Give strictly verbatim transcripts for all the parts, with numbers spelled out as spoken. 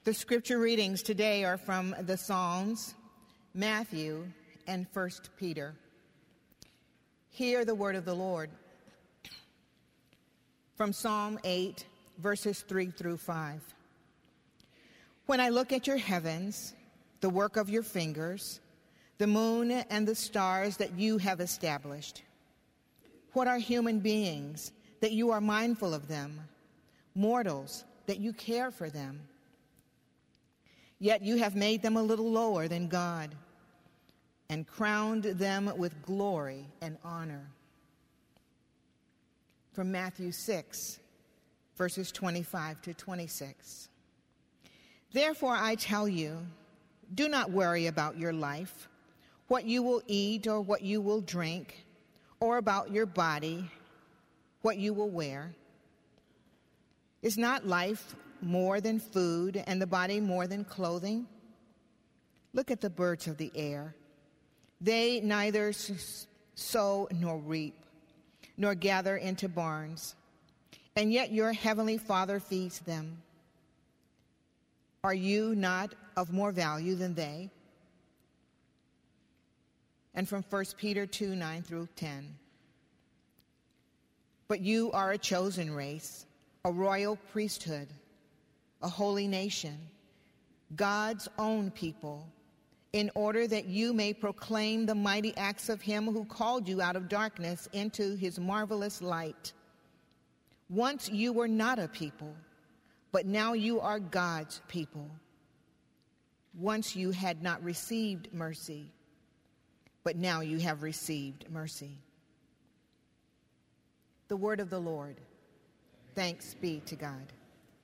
The scripture readings today are from the Psalms, Matthew, and First Peter. Hear the word of the Lord. From Psalm eight, verses three through five. When I look at your heavens, the work of your fingers, the moon and the stars that you have established, what are human beings that you are mindful of them, mortals that you care for them? Yet you have made them a little lower than God and crowned them with glory and honor. From Matthew six, verses twenty-five to twenty-six. Therefore I tell you, do not worry about your life, what you will eat or what you will drink, or about your body, what you will wear. Is not life more than food, and the body more than clothing? Look at the birds of the air. They neither sow nor reap, nor gather into barns, and yet your heavenly Father feeds them. Are you not of more value than they? And from First Peter two, nine through ten. But you are a chosen race, a royal priesthood, a holy nation, God's own people, in order that you may proclaim the mighty acts of him who called you out of darkness into his marvelous light. Once you were not a people, but now you are God's people. Once you had not received mercy, but now you have received mercy. The word of the Lord. Thanks be to God.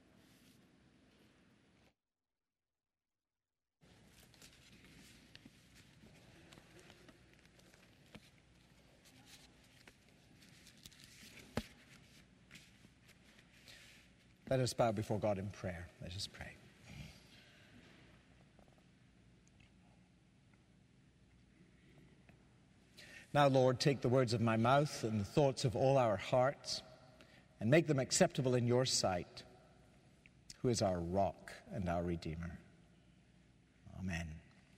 Let us bow before God in prayer. Let us pray. Now, Lord, take the words of my mouth and the thoughts of all our hearts and make them acceptable in your sight, who is our rock and our Redeemer. Amen.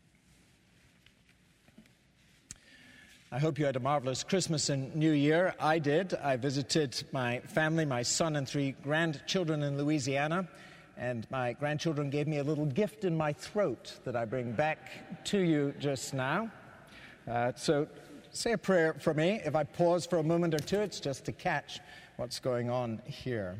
I hope you had a marvelous Christmas and New Year. I did. I visited my family, my son and three grandchildren in Louisiana, and my grandchildren gave me a little gift in my throat that I bring back to you just now. Uh, so say a prayer for me. If I pause for a moment or two, it's just to catch what's going on here.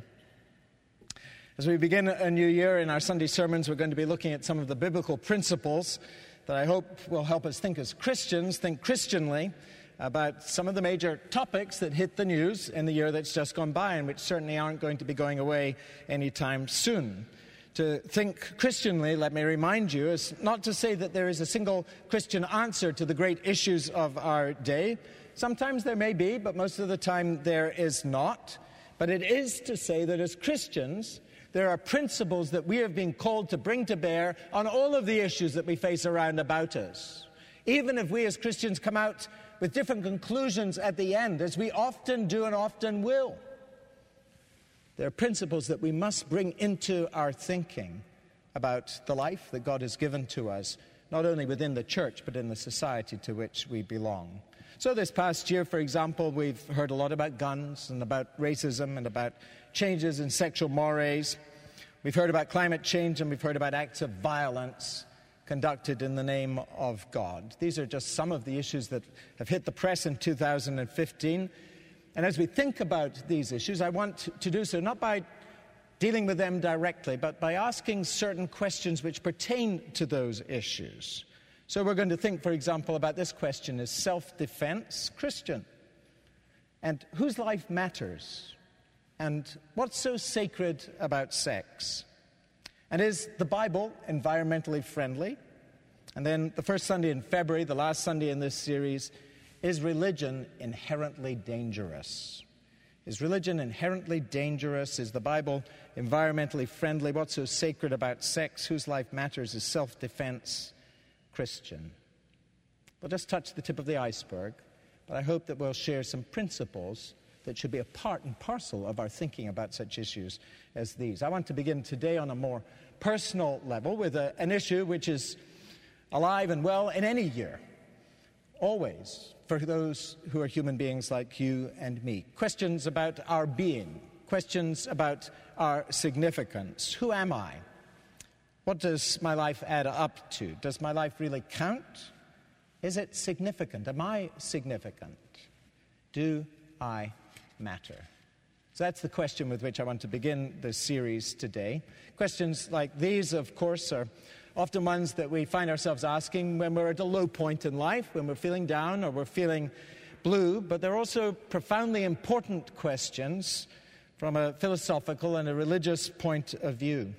As we begin a new year in our Sunday sermons, we're going to be looking at some of the biblical principles that I hope will help us think as Christians, think Christianly about some of the major topics that hit the news in the year that's just gone by and which certainly aren't going to be going away anytime soon. To think Christianly, let me remind you, is not to say that there is a single Christian answer to the great issues of our day. Sometimes there may be, but most of the time there is not. But it is to say that as Christians, there are principles that we have been called to bring to bear on all of the issues that we face around about us. Even if we as Christians come out with different conclusions at the end, as we often do and often will, there are principles that we must bring into our thinking about the life that God has given to us, not only within the church, but in the society to which we belong. So this past year, for example, we've heard a lot about guns and about racism and about changes in sexual mores. We've heard about climate change and we've heard about acts of violence conducted in the name of God. These are just some of the issues that have hit the press in two thousand fifteen. And as we think about these issues, I want to do so not by dealing with them directly, but by asking certain questions which pertain to those issues. So we're going to think, for example, about this question: is self-defense Christian? And whose life matters? And what's so sacred about sex? And is the Bible environmentally friendly? And then the first Sunday in February, the last Sunday in this series, is religion inherently dangerous? Is religion inherently dangerous? Is the Bible environmentally friendly? What's so sacred about sex? Whose life matters? Is self-defense Christian? We'll just touch the tip of the iceberg, but I hope that we'll share some principles that should be a part and parcel of our thinking about such issues as these. I want to begin today on a more personal level with a, an issue which is alive and well in any year, always, for those who are human beings like you and me. Questions about our being, questions about our significance. Who am I? What does my life add up to? Does my life really count? Is it significant? Am I significant? Do I matter? So that's the question with which I want to begin this series today. Questions like these, of course, are often ones that we find ourselves asking when we're at a low point in life, when we're feeling down or we're feeling blue, but they're also profoundly important questions from a philosophical and a religious point of view.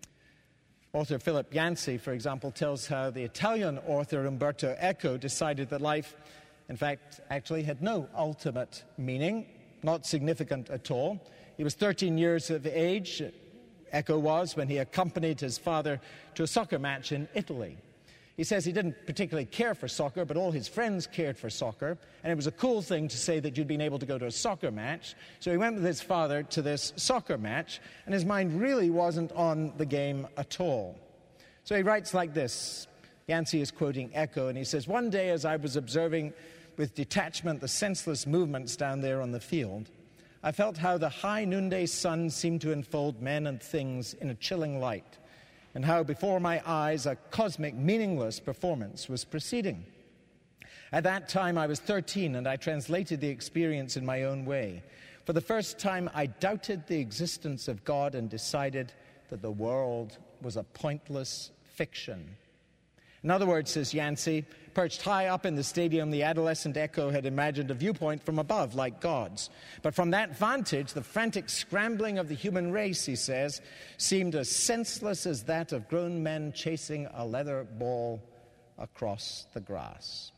Author Philip Yancey, for example, tells how the Italian author Umberto Eco decided that life, in fact, actually had no ultimate meaning, not significant at all. He was thirteen years of age, Eco was, when he accompanied his father to a soccer match in Italy. He says he didn't particularly care for soccer, but all his friends cared for soccer, and it was a cool thing to say that you'd been able to go to a soccer match. So he went with his father to this soccer match, and his mind really wasn't on the game at all. So he writes like this. Yancey is quoting Eco, and he says, "One day as I was observing with detachment the senseless movements down there on the field, I felt how the high noonday sun seemed to enfold men and things in a chilling light, and how before my eyes a cosmic, meaningless performance was proceeding. At that time I was thirteen, and I translated the experience in my own way. For the first time I doubted the existence of God and decided that the world was a pointless fiction." In other words, says Yancey, perched high up in the stadium, the adolescent Eco had imagined a viewpoint from above, like God's. But from that vantage, the frantic scrambling of the human race, he says, seemed as senseless as that of grown men chasing a leather ball across the grass.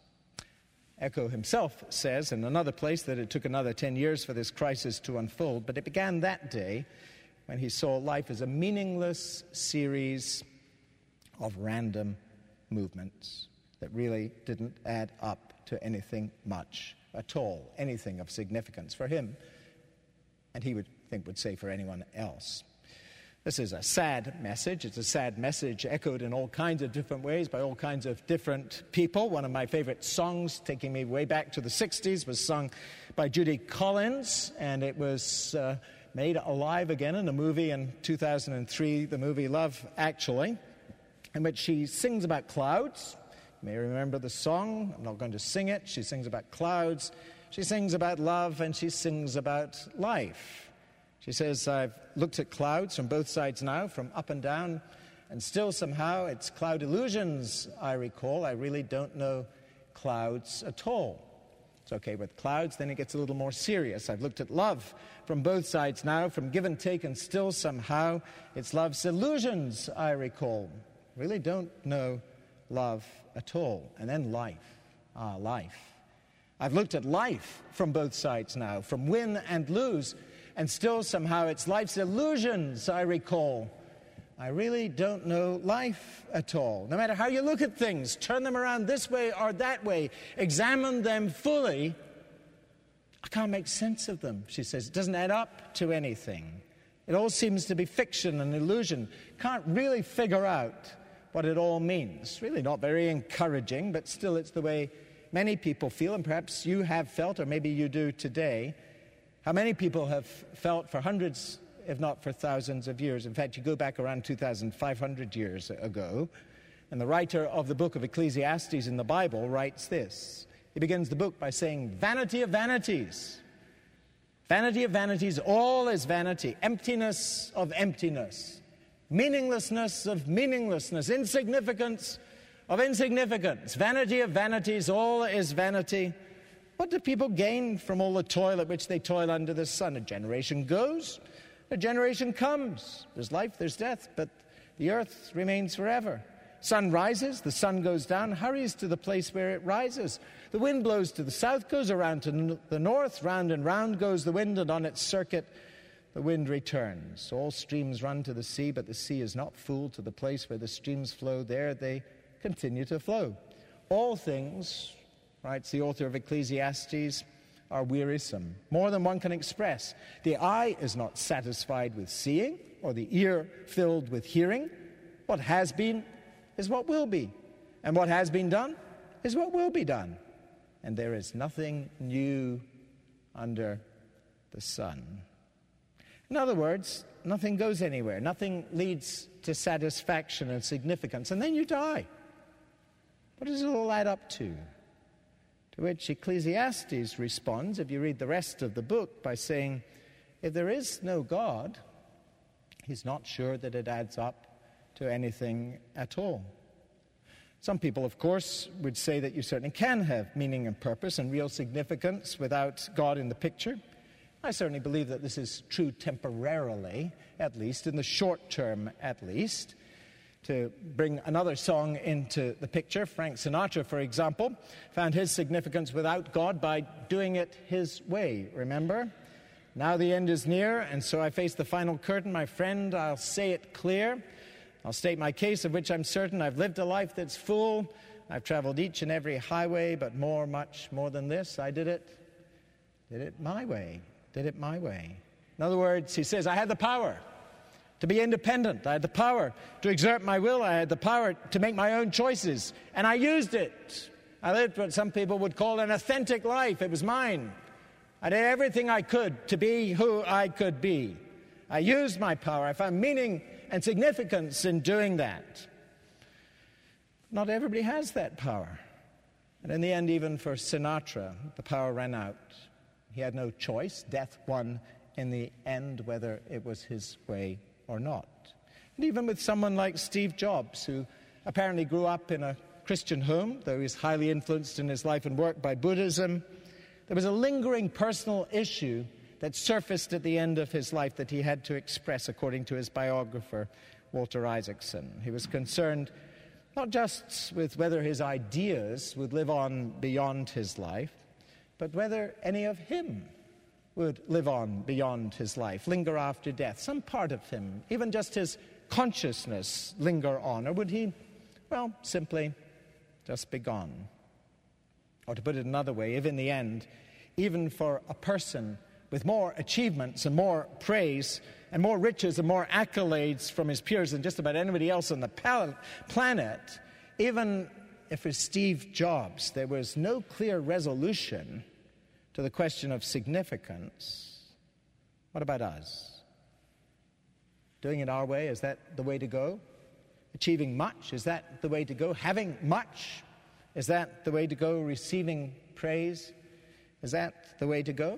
Eco himself says in another place that it took another ten years for this crisis to unfold, but it began that day when he saw life as a meaningless series of random movements that really didn't add up to anything much at all, anything of significance for him, and he would think would say for anyone else. This is a sad message. It's a sad message echoed in all kinds of different ways by all kinds of different people. One of my favorite songs, taking me way back to the sixties, was sung by Judy Collins, and it was uh, made alive again in a movie in two thousand three, the movie Love Actually, in which she sings about clouds. You may remember the song. I'm not going to sing it. She sings about clouds. She sings about love, and she sings about life. She says, "I've looked at clouds from both sides now, from up and down, and still somehow it's cloud illusions I recall. I really don't know clouds at all." It's okay with clouds, then it gets a little more serious. "I've looked at love from both sides now, from give and take, and still somehow it's love's illusions I recall. Really don't know love at all." And then life. Ah, life. "I've looked at life from both sides now, from win and lose, and still somehow it's life's illusions I recall. I really don't know life at all. No matter how you look at things, turn them around this way or that way, examine them fully, I can't make sense of them," she says. "It doesn't add up to anything. It all seems to be fiction and illusion. Can't really figure out what it all means." Really not very encouraging, but still it's the way many people feel, and perhaps you have felt, or maybe you do today, how many people have felt for hundreds, if not for thousands of years. In fact, you go back around two thousand five hundred years ago, and the writer of the book of Ecclesiastes in the Bible writes this. He begins the book by saying, "Vanity of vanities. Vanity of vanities, all is vanity. Emptiness of emptiness. Meaninglessness of meaninglessness. Insignificance of insignificance. Vanity of vanities, all is vanity. What do people gain from all the toil at which they toil under the sun? A generation goes, a generation comes. There's life, there's death, but the earth remains forever. Sun rises, the sun goes down, hurries to the place where it rises. The wind blows to the south, goes around to the north, round and round goes the wind, and on its circuit the wind returns. All streams run to the sea, but the sea is not full. To the place where the streams flow, there they continue to flow. All things," writes the author of Ecclesiastes, are wearisome, more than one can express. The eye is not satisfied with seeing, or the ear filled with hearing. What has been is what will be, and what has been done is what will be done. And there is nothing new under the sun. In other words, nothing goes anywhere. Nothing leads to satisfaction and significance. And then you die. What does it all add up to? To which Ecclesiastes responds, if you read the rest of the book, by saying, if there is no God, he's not sure that it adds up to anything at all. Some people, of course, would say that you certainly can have meaning and purpose and real significance without God in the picture. I certainly believe that this is true temporarily, at least, in the short term at least. To bring another song into the picture, Frank Sinatra, for example, found his significance without God by doing it his way, remember? Now the end is near, and so I face the final curtain. My friend, I'll say it clear. I'll state my case, of which I'm certain. I've lived a life that's full. I've traveled each and every highway, but more, much more than this, I did it, did it my way, did it my way. In other words, he says, I had the power to be independent. I had the power to exert my will. I had the power to make my own choices, and I used it. I lived what some people would call an authentic life. It was mine. I did everything I could to be who I could be. I used my power. I found meaning and significance in doing that. Not everybody has that power. And in the end, even for Sinatra, the power ran out. He had no choice. Death won in the end, whether it was his way or not. And even with someone like Steve Jobs, who apparently grew up in a Christian home, though he's highly influenced in his life and work by Buddhism, there was a lingering personal issue that surfaced at the end of his life that he had to express, according to his biographer, Walter Isaacson. He was concerned not just with whether his ideas would live on beyond his life, but whether any of him would live on beyond his life, linger after death, some part of him, even just his consciousness linger on, or would he, well, simply just be gone? Or to put it another way, if in the end, even for a person with more achievements and more praise and more riches and more accolades from his peers than just about anybody else on the pal- planet, even if for Steve Jobs there was no clear resolution to the question of significance, what about us? Doing it our way, is that the way to go? Achieving much, is that the way to go? Having much, is that the way to go? Receiving praise, is that the way to go?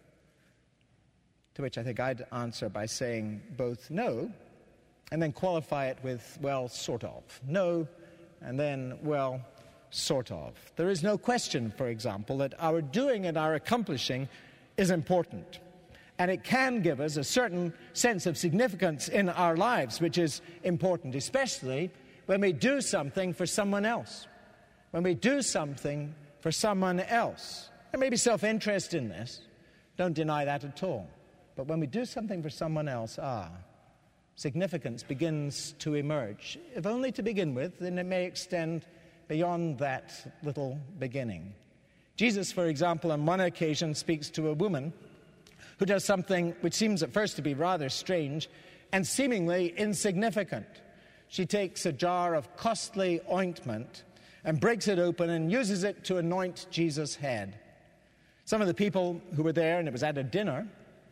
To which I think I'd answer by saying both no, and then qualify it with, well, sort of. No, and then, well, sort of. There is no question, for example, that our doing and our accomplishing is important. And it can give us a certain sense of significance in our lives, which is important, especially when we do something for someone else. When we do something for someone else. There may be self-interest in this. Don't deny that at all. But when we do something for someone else, ah, significance begins to emerge. If only to begin with, then it may extend beyond that little beginning. Jesus, for example, on one occasion speaks to a woman who does something which seems at first to be rather strange and seemingly insignificant. She takes a jar of costly ointment and breaks it open and uses it to anoint Jesus' head. Some of the people who were there, and it was at a dinner,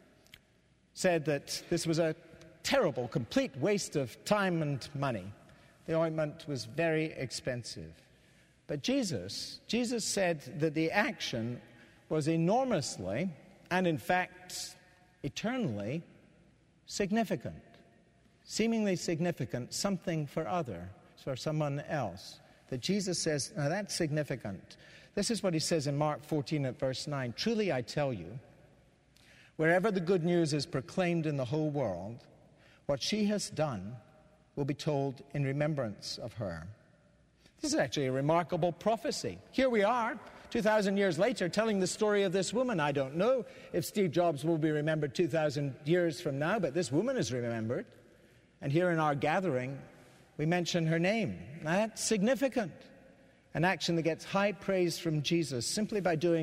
said that this was a terrible, complete waste of time and money. The ointment was very expensive. But Jesus, Jesus said that the action was enormously, and in fact, eternally significant. Seemingly significant, something for other, for someone else. That Jesus says, now that's significant. This is what he says in Mark fourteen at verse nine. Truly I tell you, wherever the good news is proclaimed in the whole world, what she has done will be told in remembrance of her. This is actually a remarkable prophecy. Here we are, two thousand years later, telling the story of this woman. I don't know if Steve Jobs will be remembered two thousand years from now, but this woman is remembered. And here in our gathering, we mention her name. Now, that's significant. An action that gets high praise from Jesus simply by doing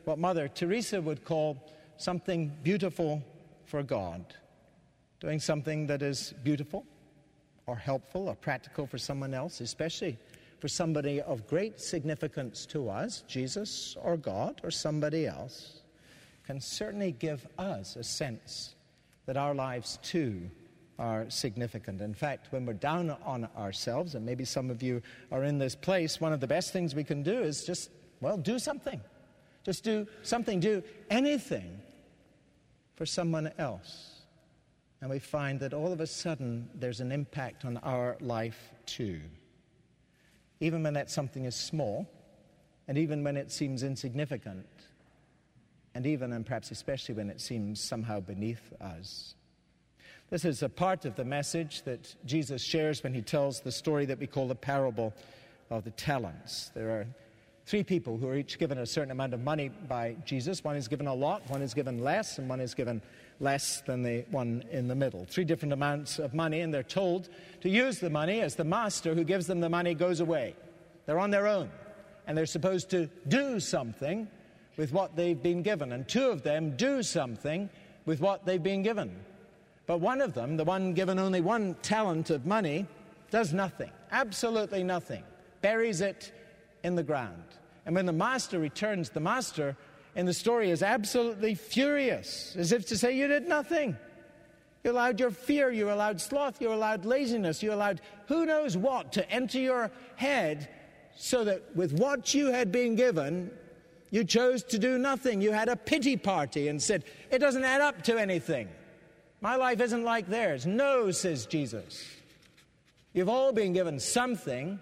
what Mother Teresa would call something beautiful for God. Doing something that is beautiful or helpful or practical for someone else, especially for somebody of great significance to us, Jesus or God or somebody else, can certainly give us a sense that our lives too are significant. In fact, when we're down on ourselves, and maybe some of you are in this place, one of the best things we can do is just, well, do something. Just do something, do anything for someone else. And we find that all of a sudden there's an impact on our life too. Even when that something is small, and even when it seems insignificant, and even and perhaps especially when it seems somehow beneath us. This is a part of the message that Jesus shares when he tells the story that we call the parable of the talents. There are three people who are each given a certain amount of money by Jesus. One is given a lot, one is given less, and one is given less than the one in the middle. Three different amounts of money, and they're told to use the money as the master who gives them the money goes away. They're on their own, and they're supposed to do something with what they've been given. And two of them do something with what they've been given. But one of them, the one given only one talent of money, does nothing, absolutely nothing, buries it in the ground. And when the master returns, the master in the story is absolutely furious, as if to say, you did nothing. You allowed your fear, you allowed sloth, you allowed laziness, you allowed who knows what to enter your head, so that with what you had been given, you chose to do nothing. You had a pity party and said, it doesn't add up to anything. My life isn't like theirs. No, says Jesus. You've all been given something.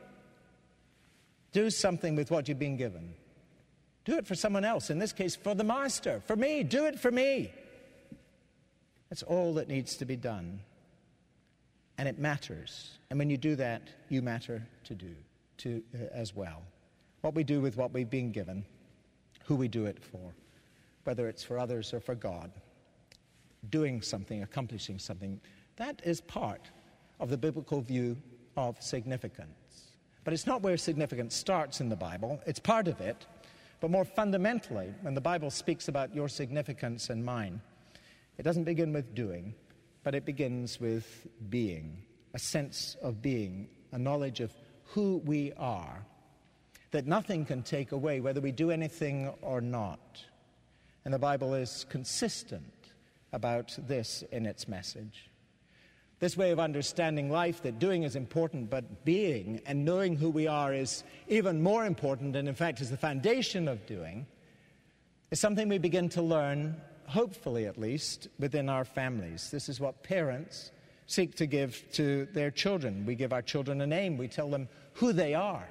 Do something with what you've been given. Do it for someone else. In this case, for the master. For me. Do it for me. That's all that needs to be done. And it matters. And when you do that, you matter to do to uh, as well. What we do with what we've been given, who we do it for, whether it's for others or for God. Doing something, accomplishing something, that is part of the biblical view of significance. But it's not where significance starts in the Bible. It's part of it. But more fundamentally, when the Bible speaks about your significance and mine, it doesn't begin with doing, but it begins with being, a sense of being, a knowledge of who we are, that nothing can take away whether we do anything or not. And the Bible is consistent about this in its message. This way of understanding life, that doing is important, but being and knowing who we are is even more important, and in fact is the foundation of doing, is something we begin to learn, hopefully at least, within our families. This is what parents seek to give to their children. We give our children a name. We tell them who they are.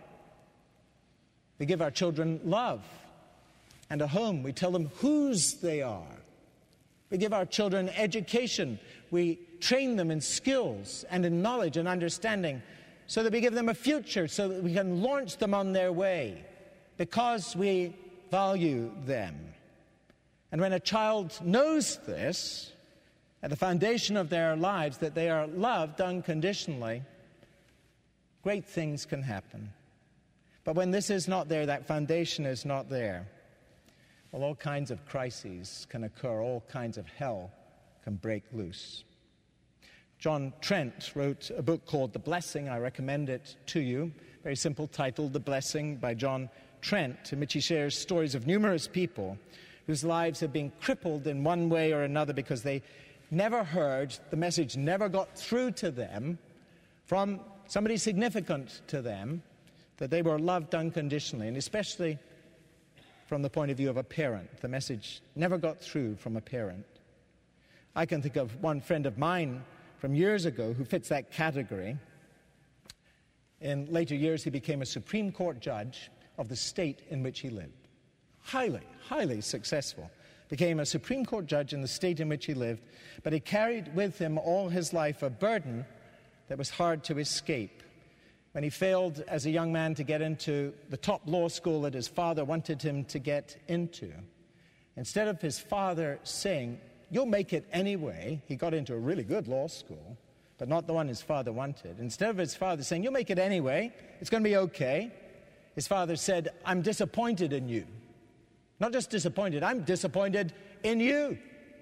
We give our children love and a home. We tell them whose they are. We give our children education. We train them in skills and in knowledge and understanding so that we give them a future, so that we can launch them on their way because we value them. And when a child knows this, at the foundation of their lives, that they are loved unconditionally, great things can happen. But when this is not there, that foundation is not there, well, all kinds of crises can occur, all kinds of hell can break loose. John Trent wrote a book called The Blessing. I recommend it to you. Very simple title, The Blessing, by John Trent, in which he shares stories of numerous people whose lives have been crippled in one way or another because they never heard, the message never got through to them from somebody significant to them, that they were loved unconditionally, and especially from the point of view of a parent. The message never got through from a parent. I can think of one friend of mine from years ago who fits that category. In later years, he became a Supreme Court judge of the state in which he lived. Highly, highly successful. Became a Supreme Court judge in the state in which he lived, but he carried with him all his life a burden that was hard to escape. When he failed as a young man to get into the top law school that his father wanted him to get into, instead of his father saying, "You'll make it anyway," he got into a really good law school, but not the one his father wanted. Instead of his father saying, "You'll make it anyway, it's going to be okay," his father said, "I'm disappointed in you. Not just disappointed, I'm disappointed in you.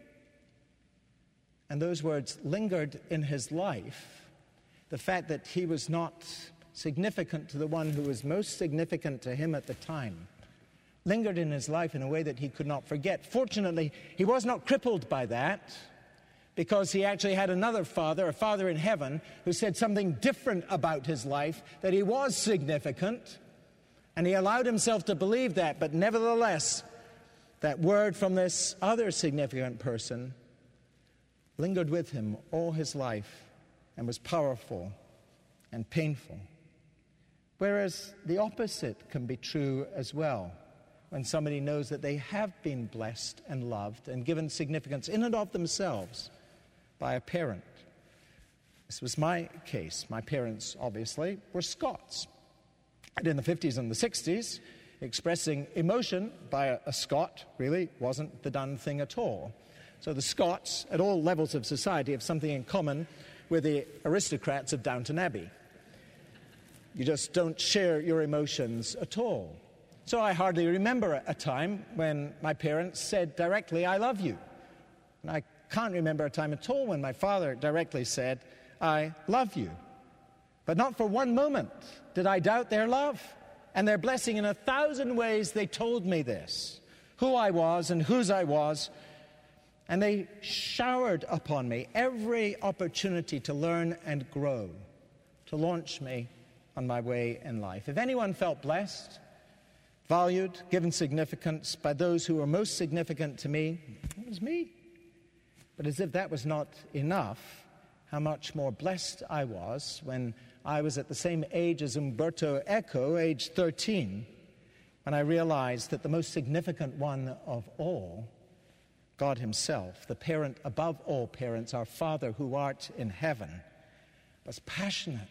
And those words lingered in his life. The fact that he was not significant to the one who was most significant to him at the time lingered in his life in a way that he could not forget. Fortunately, he was not crippled by that, because he actually had another father, a father in heaven, who said something different about his life, that he was significant, and he allowed himself to believe that. But nevertheless, that word from this other significant person lingered with him all his life and was powerful and painful. Whereas the opposite can be true as well, when somebody knows that they have been blessed and loved and given significance in and of themselves by a parent. This was my case. My parents, obviously, were Scots. And in the fifties and the sixties, expressing emotion by a, a Scot really wasn't the done thing at all. So the Scots, at all levels of society, have something in common with the aristocrats of Downton Abbey. You just don't share your emotions at all. So I hardly remember a time when my parents said directly, "I love you." And I can't remember a time at all when my father directly said, "I love you." But not for one moment did I doubt their love and their blessing. In a thousand ways they told me this, who I was and whose I was. And they showered upon me every opportunity to learn and grow, to launch me on my way in life. If anyone felt blessed, valued, given significance by those who were most significant to me, it was me. But as if that was not enough, how much more blessed I was when I was at the same age as Umberto Eco, age thirteen, when I realized that the most significant one of all, God himself, the parent above all parents, our Father who art in heaven, was passionate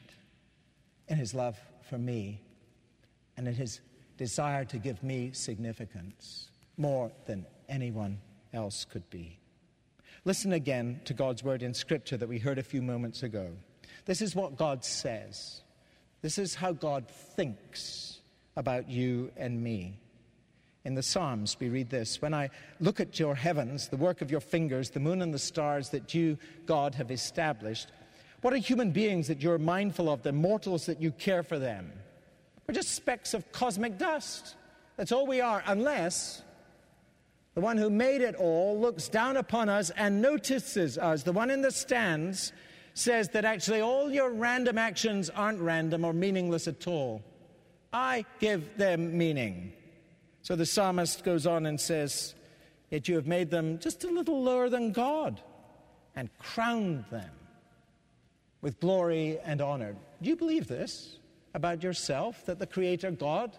in his love for me and in his desire to give me significance more than anyone else could be. Listen again to God's word in Scripture that we heard a few moments ago. This is what God says. This is how God thinks about you and me. In the Psalms, we read this: "When I look at your heavens, the work of your fingers, the moon and the stars that you, God, have established, what are human beings that you're mindful of them, mortals that you care for them? We're just specks of cosmic dust. That's all we are, unless the one who made it all looks down upon us and notices us. The one in the stands says that actually all your random actions aren't random or meaningless at all. I give them meaning." So the psalmist goes on and says, "Yet you have made them just a little lower than God and crowned them with glory and honor." Do you believe this about yourself, that the Creator God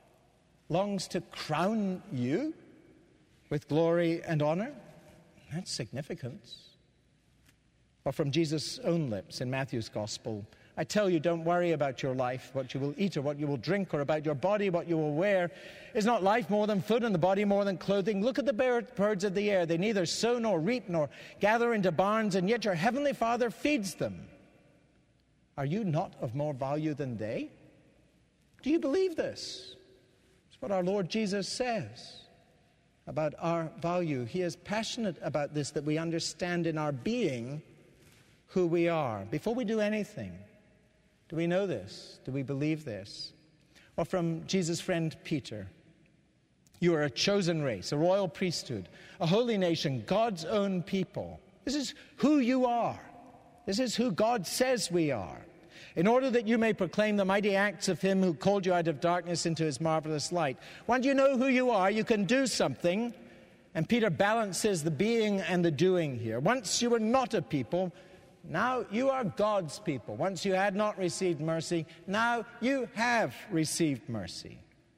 longs to crown you with glory and honor? That's significance. Or from Jesus' own lips in Matthew's Gospel, "I tell you, don't worry about your life, what you will eat or what you will drink, or about your body, what you will wear. Is not life more than food and the body more than clothing? Look at the birds of the air. They neither sow nor reap nor gather into barns, and yet your heavenly Father feeds them. Are you not of more value than they?" Do you believe this? It's what our Lord Jesus says about our value. He is passionate about this, that we understand in our being who we are. Before we do anything, do we know this? Do we believe this? Or from Jesus' friend Peter, "You are a chosen race, a royal priesthood, a holy nation, God's own people." This is who you are. This is who God says we are. "In order that you may proclaim the mighty acts of him who called you out of darkness into his marvelous light." Once you know who you are, you can do something. And Peter balances the being and the doing here. Once you were not a people, now you are God's people. Once you had not received mercy, now you have received mercy.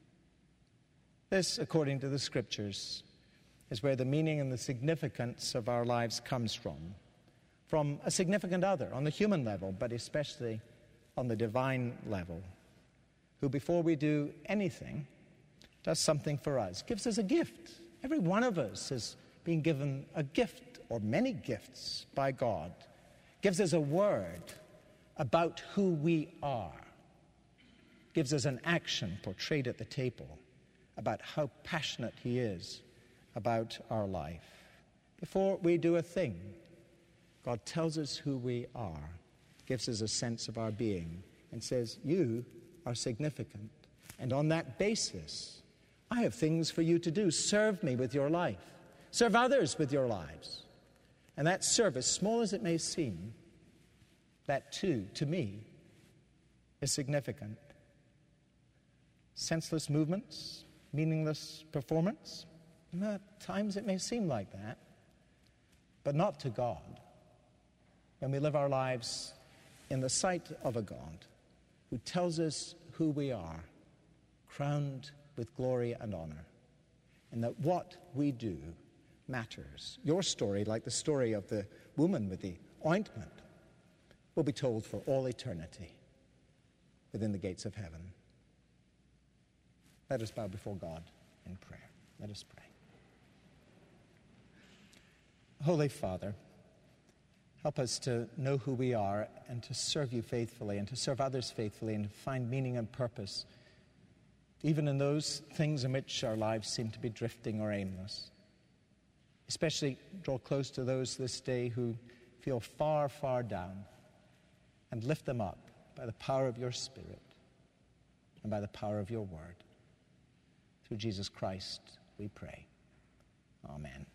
This, according to the Scriptures, is where the meaning and the significance of our lives comes from. From a significant other on the human level, but especially on the divine level, who before we do anything does something for us, gives us a gift. Every one of us has been given a gift or many gifts by God. Gives us a word about who we are. Gives us an action portrayed at the table about how passionate he is about our life. Before we do a thing, God tells us who we are, gives us a sense of our being, and says, you are significant. And on that basis, I have things for you to do. Serve me with your life. Serve others with your lives. And that service, small as it may seem, that too, to me, is significant. Senseless movements, meaningless performance, at times it may seem like that, but not to God. When we live our lives in the sight of a God who tells us who we are, crowned with glory and honor, and that what we do matters. Your story, like the story of the woman with the ointment, will be told for all eternity within the gates of heaven. Let us bow before God in prayer. Let us pray. Holy Father, help us to know who we are and to serve you faithfully and to serve others faithfully and to find meaning and purpose, even in those things in which our lives seem to be drifting or aimless. Especially draw close to those this day who feel far, far down, and lift them up by the power of your Spirit and by the power of your word. Through Jesus Christ we pray. Amen.